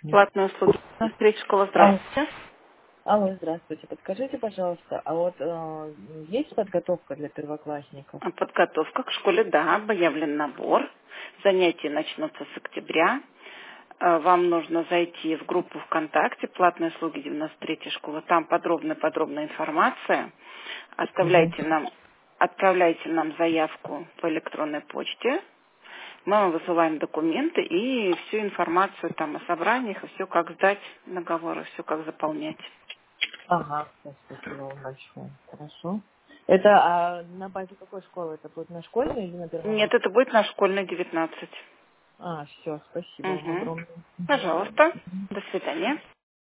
Платные услуги. Третья школа, Алло, здравствуйте. алло, здравствуйте. Подскажите, пожалуйста, а вот есть подготовка для первоклассников? Подготовка к школе, да, объявлен набор. Занятия начнутся с октября. Вам нужно зайти в группу ВКонтакте «Платные услуги 93 школа». Там подробная информация. Угу. Отправляйте нам заявку по электронной почте. Мы вам высылаем документы и всю информацию там о собраниях, и все, как сдать договоры, все, как заполнять. Ага, всё, спасибо вам большое. Хорошо. Это на базе какой школы? Это будет на школьной или на Нет, Первомайской? это будет на школьной 19. Все, спасибо вам Угу. огромное. Мгм. Пожалуйста. До свидания.